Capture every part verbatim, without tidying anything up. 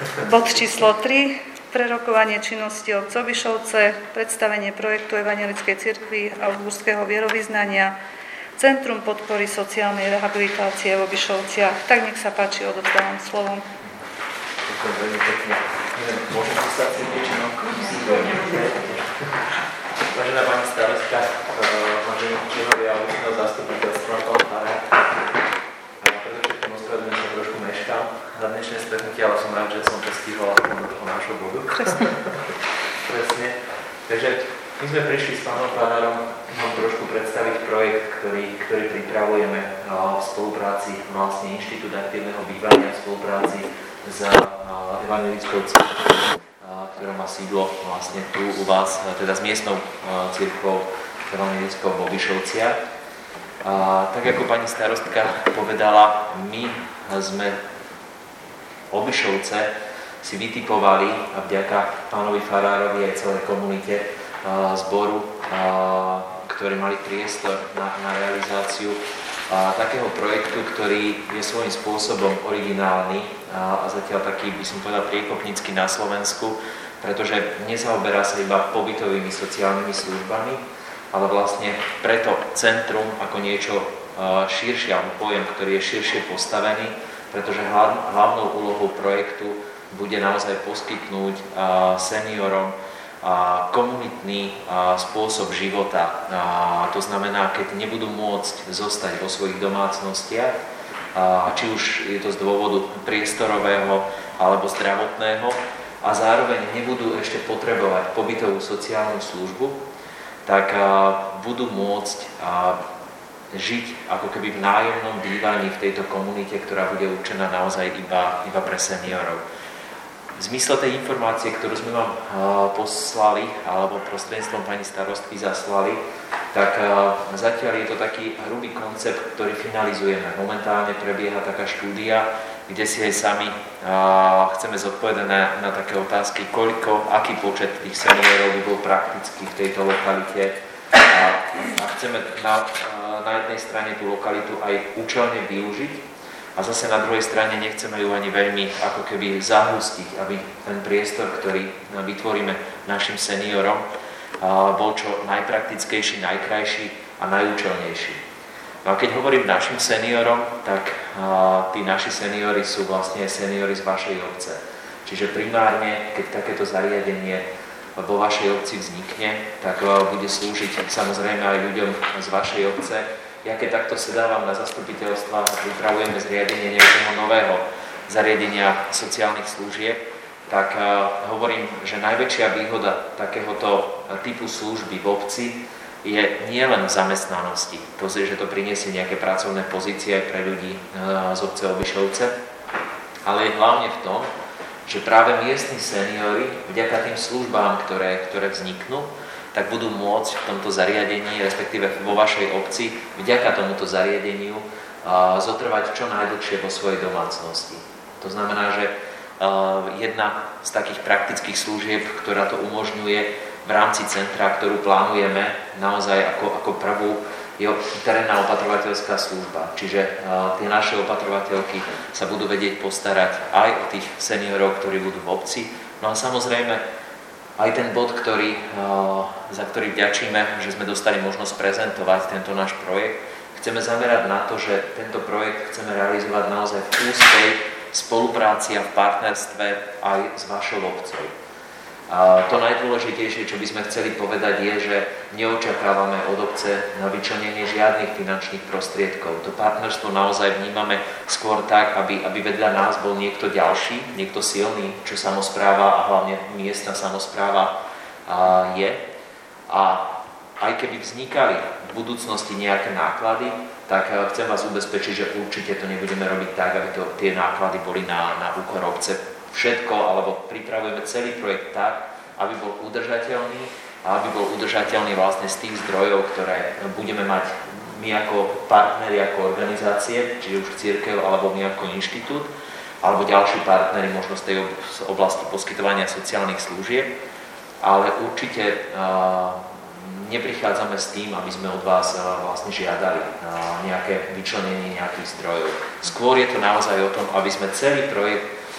Bod číslo tri. Prerokovanie činnosti obce Obišovce, predstavenie projektu Evanjelickej cirkvi Augsburského vierovyznania, Centrum podpory sociálnej rehabilitácie v Obišovciach. Tak nech sa páči, odovzdávam slovom. Ďakujem veľmi pekne. Môžem sa cítiť väčšinou? Vážená pani starostka, vážení členovia obecného zastupiteľstva, pán Pára, predovšetkým ospravedlňujem sa trošku meškám na dnešné stretnutie, ale som rád, že som to stihol aspoň do toho nášho bodu. Presne. Presne. Takže my sme prišli s pánom Párom vám trošku predstaviť projekt, ktorý, ktorý pripravujeme v spolupráci vlastne Inštitút aktívneho bývania v spolupráci s Evanjelickou cirkvou, ktorá má sídlo vlastne tu u vás, teda s miestnou cirkvou Evanjelickou v Obišovciach. A tak ako pani starostka povedala, my sme Obišovce si vytipovali a vďaka pánovi farárovi aj celej komunite zboru, ktorí mali priestor na, na realizáciu a, takého projektu, ktorý je svojím spôsobom originálny a, a zatiaľ taký, by som povedal, priekopnícky na Slovensku, pretože nezaoberá sa iba pobytovými sociálnymi službami, ale vlastne preto centrum ako niečo a, širšie, alebo pojem, ktorý je širšie postavený, pretože hlav, hlavnou úlohou projektu bude naozaj poskytnúť a, seniorom a komunitný a, spôsob života. A, to znamená, keď nebudú môcť zostať vo svojich domácnostiach, a, či už je to z dôvodu priestorového alebo zdravotného, a zároveň nebudú ešte potrebovať pobytovú sociálnu službu, tak a, budú môcť a, žiť ako keby v nájomnom bývaní v tejto komunite, ktorá bude určená naozaj iba, iba pre seniorov. V zmysle tej informácie, ktorú sme vám poslali, alebo prostredníctvom pani starostky zaslali, tak zatiaľ je to taký hrubý koncept, ktorý finalizujeme. Momentálne prebieha taká štúdia, kde si aj sami chceme zodpovedať na, na také otázky, koľko, aký počet tých seniorov by bol prakticky v tejto lokalite. A, a chceme na, na jednej strane tú lokalitu aj účelne využiť, a zase na druhej strane nechceme ju ani veľmi ako keby zahustiť, aby ten priestor, ktorý vytvoríme našim seniorom, bol čo najpraktickejší, najkrajší a najúčelnejší. No a keď hovorím našim seniorom, tak tí naši seniori sú vlastne seniori z vašej obce. Čiže primárne, keď takéto zariadenie vo vašej obci vznikne, tak bude slúžiť samozrejme aj ľuďom z vašej obce. Ja keď takto sedávam na zastupiteľstva a pripravujeme zriadenie nejakého nového zariadenia sociálnych služieb, tak uh, hovorím, že najväčšia výhoda takéhoto typu služby v obci je nielen v zamestnanosti, to je, že to priniesie nejaké pracovné pozície aj pre ľudí uh, z obce Obišovce, ale je hlavne v tom, že práve miestni seniori vďaka tým službám, ktoré, ktoré vzniknú, tak budú môcť v tomto zariadení, respektíve vo vašej obci, vďaka tomuto zariadeniu zotrvať čo najdlhšie vo svojej domácnosti. To znamená, že jedna z takých praktických služieb, ktorá to umožňuje v rámci centra, ktorú plánujeme naozaj ako, ako prvú, je terénna opatrovateľská služba. Čiže tie naše opatrovateľky sa budú vedieť postarať aj o tých seniorov, ktorí budú v obci. No a samozrejme, aj ten bod, ktorý, za ktorý vďačíme, že sme dostali možnosť prezentovať tento náš projekt, chceme zamerať na to, že tento projekt chceme realizovať naozaj v úzkej spolupráci a v partnerstve aj s vašou obcou. A to najdôležitejšie, čo by sme chceli povedať, je, že neočakávame od obce na vyčlenenie žiadnych finančných prostriedkov. To partnerstvo naozaj vnímame skôr tak, aby, aby vedľa nás bol niekto ďalší, niekto silný, čo samospráva a hlavne miestna samospráva a je. A aj keby vznikali v budúcnosti nejaké náklady, tak chcem vás ubezpečiť, že určite to nebudeme robiť tak, aby to, tie náklady boli na, na úkor obce. Všetko, alebo pripravujeme celý projekt tak, aby bol udržateľný a aby bol udržateľný vlastne z tých zdrojov, ktoré budeme mať my ako partneri, ako organizácie, či už cirkev, alebo my ako inštitút, alebo ďalší partneri možno z tej oblasti poskytovania sociálnych služieb, ale určite uh, neprichádzame s tým, aby sme od vás uh, vlastne žiadali uh, nejaké vyčlenenie nejakých zdrojov. Skôr je to naozaj o tom, aby sme celý projekt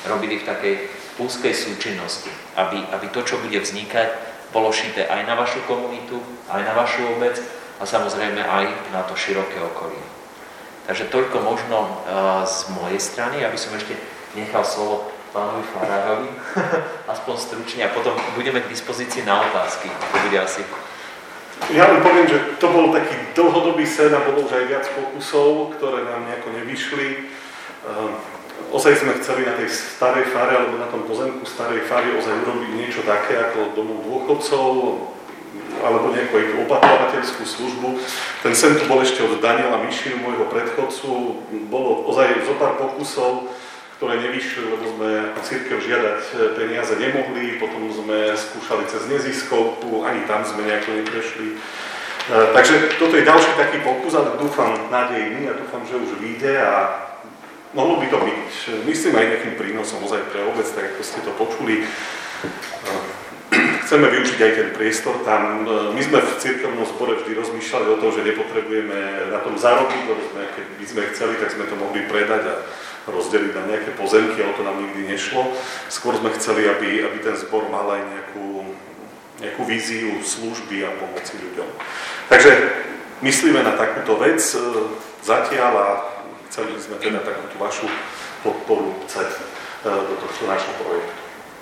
robili v takej úzkej súčinnosti, aby, aby to, čo bude vznikať, bolo šité aj na vašu komunitu, aj na vašu obec a samozrejme aj na to široké okolie. Takže toľko možno uh, z mojej strany, aby som ešte nechal slovo pánovi farárovi, aspoň stručne, a potom budeme k dispozícii na otázky. To bude asi... Ja len poviem, že to bol taký dlhodobý sen a bolo už aj viac pokusov, ktoré nám nejako nevyšli. Uh, ozaj sme chceli na tej starej fare, alebo na tom pozemku starej fary ozaj urobiť niečo také ako domov dôchodcov, alebo nejakú opatrovateľskú službu. Ten sen tu bol ešte od Daniela Mišinu, môjho predchodcu. Bolo ozaj zo pár pokusov, ktoré nevyšli, lebo sme ako cirkev žiadať peniaze nemohli, potom sme skúšali cez neziskovku, ani tam sme nejako neprešli. Takže toto je ďalší taký pokus, ale dúfam nádejný a dúfam, že už vyjde a mohlo by to byť, myslím, aj nejakým prínosom ozaj pre obec, tak ako ste to počuli. Chceme využiť aj ten priestor tam. My sme v cirkevnom zbore vždy rozmýšľali o tom, že nepotrebujeme na tom zarobiť, lebo sme, keby sme chceli, tak sme to mohli predať a rozdeliť na nejaké pozemky, ale to nám nikdy nešlo. Skôr sme chceli, aby, aby ten zbor mal aj nejakú, nejakú víziu služby a pomoci ľuďom. Takže myslíme na takúto vec zatiaľ a chceli sme teda takúto vašu podporu do tohto nášho projektu.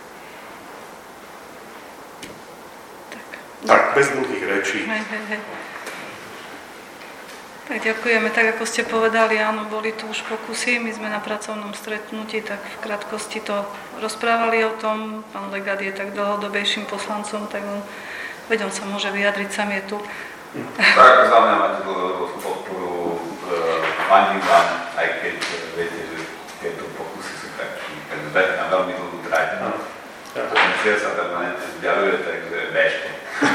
Tak, bez dlhých rečí. Hej, hej, hej. Tak ďakujeme. Tak ako ste povedali, áno, boli tu už pokusy. My sme na pracovnom stretnutí tak v krátkosti to rozprávali o tom. Pán legát je tak dlhodobejším poslancom, tak on, veď on sa môže vyjadriť, sám je tu. Tak, za mňa máte dlhodobú podporu. Fandím vám, aj keď viete, že tieto pokusy sú tak, tak zbeť na veľmi dlhú trať. Ten cieľ sa permanentne vzdialuje, takže bežte.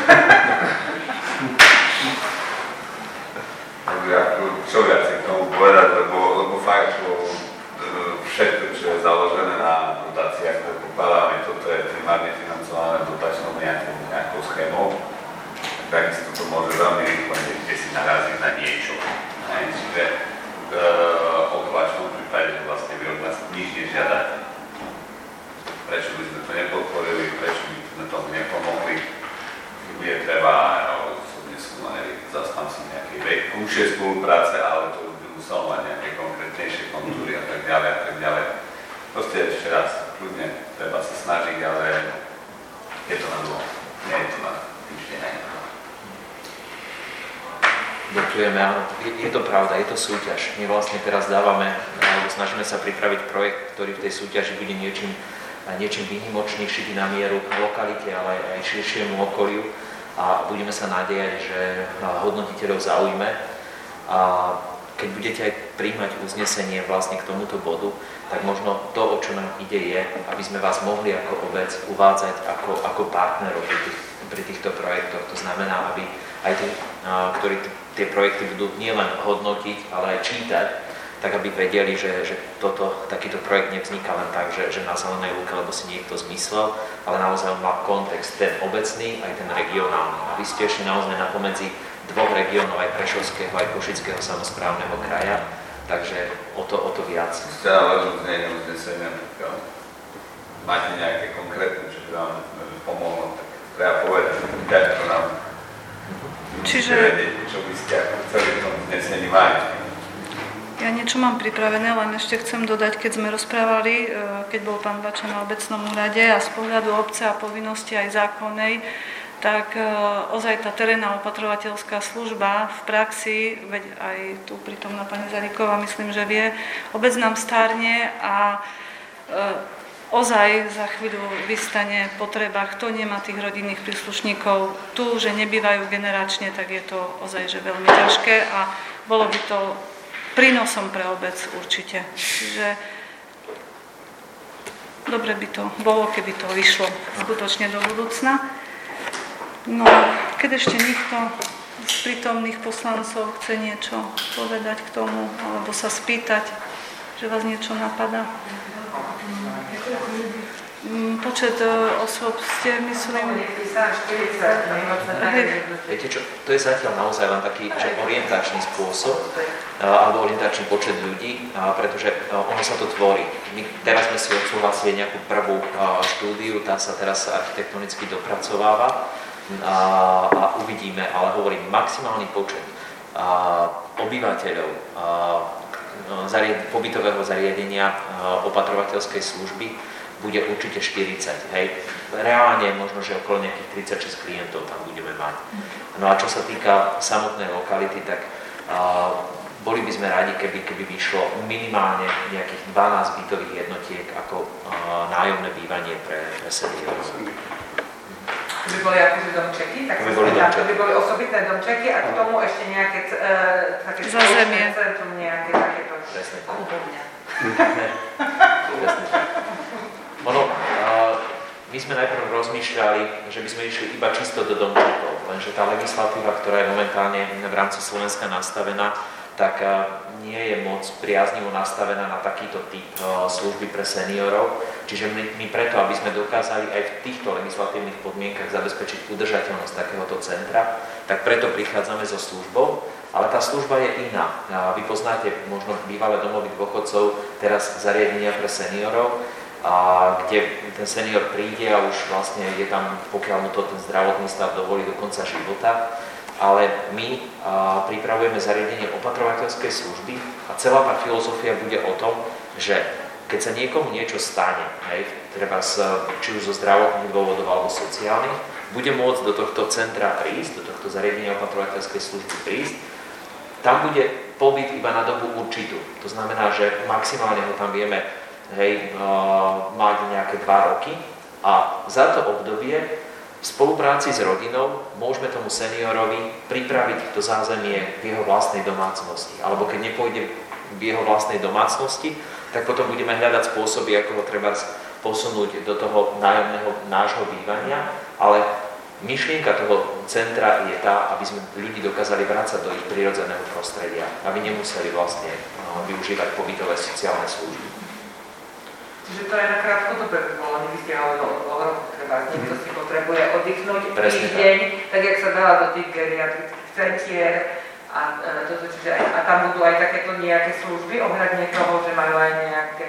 Čo viac k tomu povedať, lebo, lebo fakt, lebo všetko, čo je založené na dotáciách, ktoré pokladáme, toto je primárne financované dotačnou nejakou, nejakou schémou, takisto to môže veľmi rýchlo niekde si naraziť na niečo. Čiže v opačnom prípade vlastne vy od nás nič nežiadate. Prečo by sme to nepodporili, prečo by sme tomu nepomohli. Je treba, osobne som aj zastancom nejakej kúšej spolupráce, ale to by muselo mať nejaké konkrétnejšie kontúry a tak ďalej a tak ďalej. Proste ešte raz, kľudne, treba sa snažiť, ale je to na dlho. Nie je to na týždeň aj na dlho. Ďakujeme, áno. Je, je to pravda, je to súťaž. My vlastne teraz dávame, alebo snažíme sa pripraviť projekt, ktorý v tej súťaži bude niečím niečím výnimočnejší na mieru lokalite, ale aj širšiemu okoliu a budeme sa nádejať, že hodnotiteľov zaujme a keď budete aj príjmať uznesenie vlastne k tomuto bodu, tak možno to, o čo nám ide, je, aby sme vás mohli ako obec uvádzať ako, ako partnerov pri, tých, pri týchto projektoch. To znamená, aby aj tí, ktorí tie projekty budú nielen hodnotiť, ale aj čítať, tak aby vedeli, že, že toto, takýto projekt nevzniká len tak, že, že na zelenej lúke, lebo si niekto zmyslel, ale naozaj má kontext ten obecný, aj ten regionálny. A vy ste ešte naozaj napomedzi dvoch regiónov, aj Prešovského, aj Košického samosprávneho kraja, takže o to, o to viac. Ste ale znenie uznesenia, máte nejaké konkrétne, čo by vám pomohlo, tak treba povedať, tak to nám Čiže... vedieť, čo by ste ako chceli v tom uznesení mať. Ja niečo mám pripravené, len ešte chcem dodať, keď sme rozprávali, keď bol pán Bača na obecnom úrade a z pohľadu obce a povinnosti aj zákonnej, tak ozaj tá terénna opatrovateľská služba v praxi, veď aj tu prítomná pani Zaríková, myslím, že vie, obec nám stárne a ozaj za chvíľu vystane potreba, kto nemá tých rodinných príslušníkov tu, že nebývajú generačne, tak je to ozaj že veľmi ťažké a bolo by to prínosom pre obec určite. Čiže dobre by to bolo, keby to vyšlo skutočne do budúcna. No, keď ešte niekto z prítomných poslancov chce niečo povedať k tomu, alebo sa spýtať, že vás niečo napadá. Po počet osôb ste, myslím... Viete čo, to je zatiaľ naozaj len taký, že orientačný spôsob, alebo orientačný počet ľudí, pretože ono sa to tvorí. My teraz sme si odsúhlasili nejakú prvú štúdiu, tá sa teraz architektonicky dopracováva a, a uvidíme, ale hovorím, maximálny počet obyvateľov zariad, pobytového zariadenia opatrovateľskej služby bude určite štyridsať. Hej. Reálne možno, že okolo nejakých tridsaťšesť klientov tam budeme mať. No a čo sa týka samotnej lokality, tak uh, boli by sme radi, keby, keby vyšlo minimálne nejakých dvanásť bytových jednotiek ako uh, nájomné bývanie pre, pre seniorov. To by boli akože domčeky, tak to by boli, domčeky. To by boli osobitné domčeky a k tomu ešte nejaké uh, také spoločné centrum, nejaké takéto kúpovňa. Presne tak. Ono, uh, my sme najprv rozmýšľali, že by sme išli iba čisto do domčekov, lenže tá legislatíva, ktorá je momentálne v rámci Slovenska nastavená, tak uh, nie je moc priaznivo nastavená na takýto typ uh, služby pre seniorov. Čiže my, my preto, aby sme dokázali aj v týchto legislatívnych podmienkach zabezpečiť udržateľnosť takéhoto centra, tak preto prichádzame so službou, ale tá služba je iná. Uh, vy poznáte možno bývalé domovy dôchodcov, teraz zariadenia pre seniorov, a kde ten senior príde a už vlastne je tam, pokiaľ mu to ten zdravotný stav dovolí do konca života, ale my a, pripravujeme zariadenie opatrovateľskej služby a celá tá filozofia bude o tom, že keď sa niekomu niečo stane, hej, treba z, či už zo zdravotných dôvodov alebo sociálnych, bude môcť do tohto centra prísť, do tohto zariadenia opatrovateľskej služby prísť, tam bude pobyt iba na dobu určitú. To znamená, že maximálne ho tam vieme hej, uh, mať nejaké dva roky a za to obdobie v spolupráci s rodinou môžeme tomu seniorovi pripraviť to zázemie v jeho vlastnej domácnosti. Alebo keď nepôjde v jeho vlastnej domácnosti, tak potom budeme hľadať spôsoby, ako ho treba posunúť do toho nájomného nášho bývania, ale myšlienka toho centra je tá, aby sme ľudí dokázali vrácať do ich prirodzeného prostredia, aby nemuseli vlastne uh, využívať pobytové sociálne služby. Čiže to je na krátkodobé by bolo, nevystiahalo do odvoru, treba, niekto si potrebuje oddychnúť týždeň, tak jak sa dala do tých geriatrických centier a, a, toto, čiže aj, a tam budú aj takéto nejaké služby ohľadne toho, že majú aj nejaké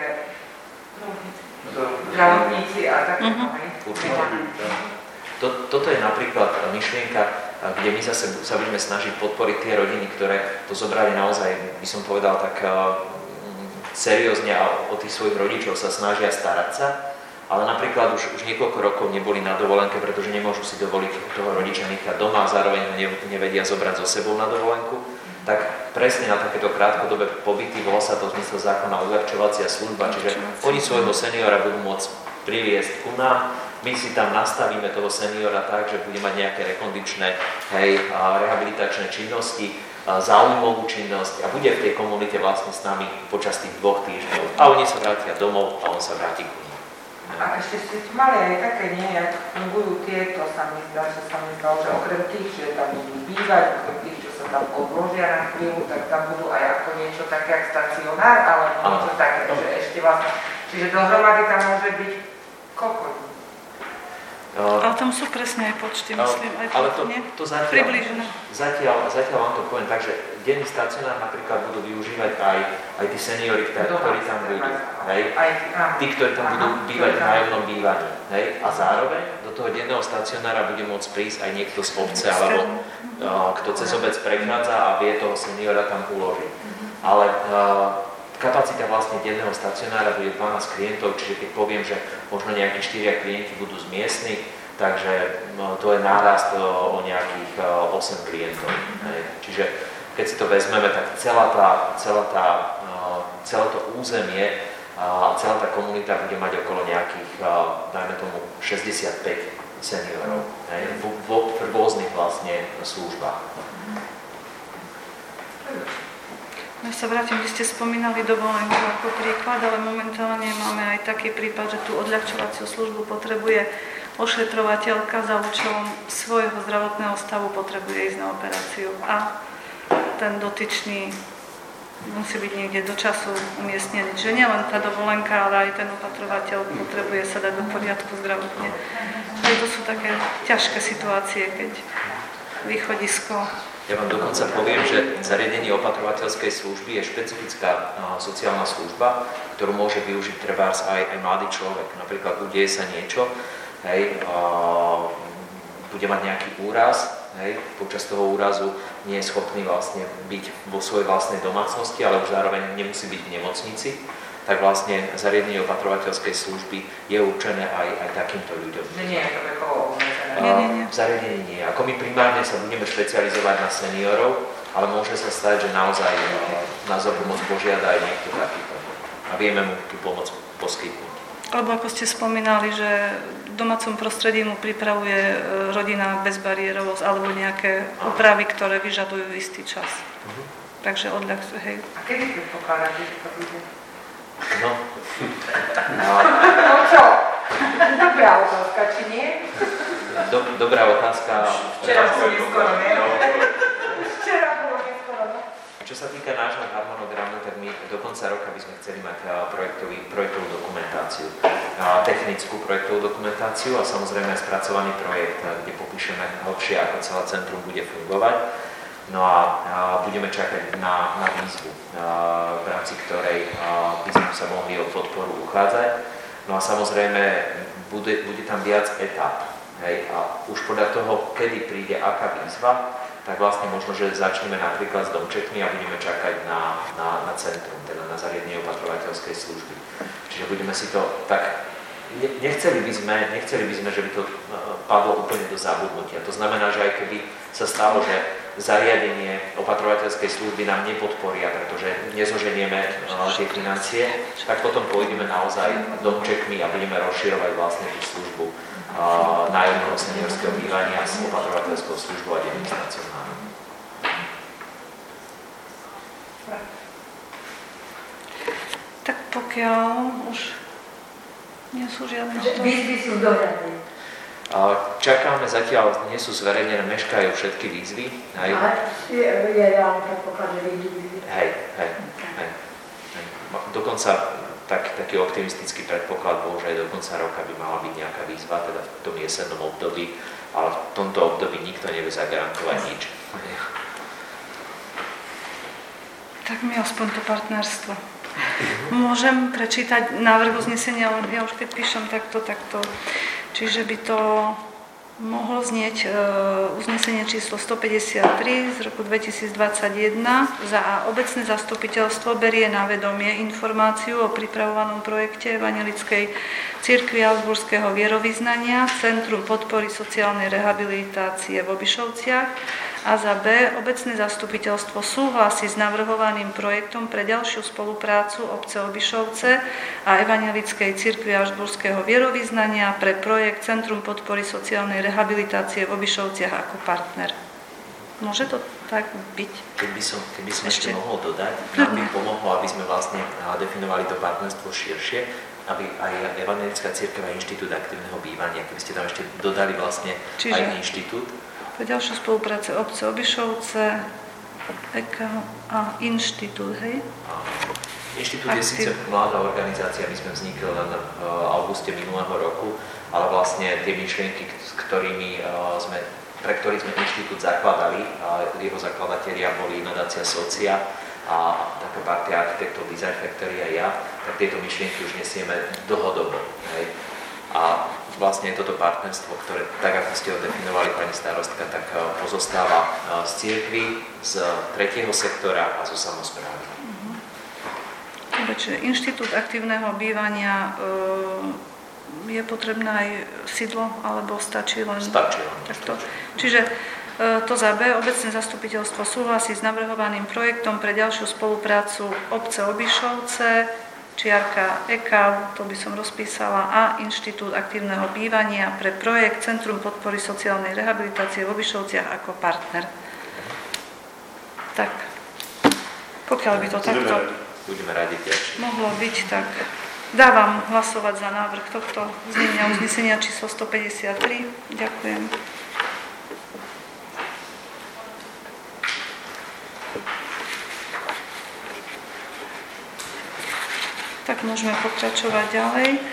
zdravotníci a takéto, hej? To, toto je napríklad myšlienka, kde my zase sa budeme snažiť podporiť tie rodiny, ktoré to zobrali naozaj, by som povedal, tak seriózne a o tých svojich rodičov sa snažia starať sa, ale napríklad už, už niekoľko rokov neboli na dovolenke, pretože nemôžu si dovoliť toho rodiča nechať doma a zároveň ho nevedia zobrať so sebou na dovolenku, tak presne na takéto krátkodobé pobyty, volá sa to v zmysle zákona odľahčovacia služba, čiže oni svojho seniora budú môcť priviesť ku nám, my si tam nastavíme toho seniora tak, že bude mať nejaké rekondičné, hej, rehabilitačné činnosti, záujmovú činnosť a bude v tej komunite vlastne s nami počas tých dvoch týždňov. A oni sa vrátia domov a on sa vráti k nim. A ešte ste tu mali aj také, nie, jak fungujú tieto, sa mi zdá, že sa mi zdá, že okrem tých, že tam budú bývať, okrem tých, čo sa tam odložia na chvíľu, tak tam budú aj ako niečo také, jak stacionár, alebo niečo také, že ešte vlastne, čiže dohromady tam môže byť koľko? Ale tam sú presne aj počty, myslím, aj ale to, nie? to zatiaľ, približne. Zatiaľ, zatiaľ vám to poviem tak, že denný stacionár napríklad budú využívať aj, aj tí seniori, ktorí tam budú, hej? Tí, ktorí tam budú bývať v nájomnom bývaní, hej? A zároveň do toho denného stacionára bude môcť prísť aj niekto z obce, alebo uh, kto cez obec prechádza a vie toho seniora tam uložiť. Ale uh, kapacita vlastne denného stacionára bude dvanásť klientov, čiže keď poviem, že možno nejakí štyria klienti budú z miestnych, takže no, to je nárast o, o nejakých o, osem klientov. Hej. Čiže keď si to vezmeme, tak celá tá, celá tá, o, celé to územie a celá tá komunita bude mať okolo nejakých, o, dajme tomu, šesťdesiatpäť seniorov, hej, v, v, v rôznych vlastne službách. Ja sa vrátim, vy ste spomínali dovolenku ako príklad, ale momentálne máme aj taký prípad, že tú odľahčovaciu službu potrebuje ošetrovateľka za účelom svojho zdravotného stavu, potrebuje ísť na operáciu a ten dotyčný musí byť niekde do času umiestnený. Čiže nielen tá dovolenka, ale aj ten opatrovateľ potrebuje sa dať do poriadku zdravotne. Aj to sú také ťažké situácie, keď východisko. Ja vám dokonca poviem, že zariadenie opatrovateľskej služby je špecifická uh, sociálna služba, ktorú môže využiť trebárs aj, aj mladý človek. Napríklad udeje sa niečo, hej, uh, bude mať nejaký úraz, hej, počas toho úrazu nie je schopný vlastne byť vo svojej vlastnej domácnosti, ale už zároveň nemusí byť v nemocnici, tak vlastne zariadenie opatrovateľskej služby je určené aj, aj takýmto ľuďom. Nie je to vekovo obmedzené. Nie, nie, nie. V zariadení nie. Ako my primárne sa budeme špecializovať na seniorov, ale môže sa stať, že naozaj nás o pomoc požiada aj niekto takýto. A vieme mu tú pomoc poskytnúť. Alebo ako ste spomínali, že v domácom prostredí mu pripravuje rodina bezbariérovosť alebo nejaké úpravy, ktoré vyžadujú istý čas. Uh-huh. Takže odľah, hej. A kedy predpokladáte, že to bude? No. No, no čo? Dobrá otázka, či nie? Do, dobrá otázka. Včera bolo neskoro, nie? Včera bolo neskoro, no? Čo sa týka nášho harmonogramu, tak my do konca roka by sme chceli mať projektový, projektovú dokumentáciu, technickú projektovú dokumentáciu a samozrejme aj spracovaný projekt, kde popíšeme hlbšie, ako celé centrum bude fungovať. No a, a budeme čakať na, na výzvu, a, v rámci ktorej a, by sme sa mohli o podporu uchádzať. No a samozrejme bude, bude tam viac etap. Hej, a už podľa toho, kedy príde aká výzva, tak vlastne možno, že začneme napríklad s domčekmi a budeme čakať na, na, na centrum, teda na zariadenie opatrovateľskej služby. Čiže budeme si to tak... Nechceli by sme, nechceli by sme, že by to padlo úplne do zabudnutia. To znamená, že aj keby sa stalo, že zariadenie opatrovateľskej služby nám nepodporia, pretože nezoženieme tie financie, tak potom pôjdeme naozaj domčekmi a budeme rozširovať vlastne tú službu nájomného seniorského bývania s opatrovateľskou službou a denným stacionárom. Tak pokiaľ už nie sú žiadne... Výzvy sú dohľadné. Čakáme zatiaľ, nie sú zverejnené, meškajú všetky výzvy. Hej. Ale je, je reálne predpoklad, že výzvy. Hej, hej, hej, hej. Dokonca tak, taký optimistický predpoklad bol, že aj do konca roka by mala byť nejaká výzva, teda v tom jesennom období, ale v tomto období nikto nevie zagarantovať nič. Tak mi aspoň to partnerstvo. Môžem prečítať návrh uznesenia, ale ja už keď píšem takto, takto. Čiže by to mohlo znieť e, uznesenie číslo stopäťdesiattri z roku dvetisícdvadsaťjeden. Za A. Obecné zastupiteľstvo berie na vedomie informáciu o pripravovanom projekte Evanjelickej cirkvi Augsburského vierovyznania Centrum podpory sociálnej rehabilitácie v Obišovciach. A za B. Obecné zastupiteľstvo súhlasí s navrhovaným projektom pre ďalšiu spoluprácu obce Obišovce a Evanjelickej cirkvi Augsburského vierovyznania pre projekt Centrum podpory sociálnej rehabilitácie v Obišovciach ako partner. Môže to tak byť? Keby som, keby som ešte, ešte mohol dodať, nám by pomohlo, aby sme vlastne definovali to partnerstvo širšie, aby aj Evanjelická cirkev a Inštitút aktívneho bývania, keby ste tam ešte dodali vlastne Čiže... aj inštitút. Pre ďalšiu spolupráce obce Obišovce, é ká a inštitút, hej? Inštitút je síce mladá organizácia, my sme vznikli len v auguste minulého roku, ale vlastne tie myšlienky, s ktorými sme, pre ktorých sme inštitút zakladali, jeho zakladatelia boli nadácia Socia a taká partia architektov Design Factory a ja, tak tieto myšlienky už nesieme dlhodobo, hej? A vlastne toto partnerstvo, ktoré, tak ako ste ho definovali, pani starostka, tak pozostáva z cirkvi, z tretieho sektora a zo samosprávy. Uh-huh. Čiže Inštitút aktívneho bývania e, je potrebné aj sídlo, alebo stačí len... Stačí len. Takto. Čiže e, to za B. Obecné zastupiteľstvo súhlasí s navrhovaným projektom pre ďalšiu spoluprácu obce Obišovce, čiarka é ká, to by som rozpísala, a Inštitút aktívneho bývania pre projekt Centrum podpory sociálnej rehabilitácie v Obišovciach ako partner. Tak, pokiaľ by to takto budeme radi tiež. Mohlo byť, tak dávam hlasovať za návrh tohto znenia uznesenia číslo stopäťdesiattri. Ďakujem. môžeme pokračovať ďalej.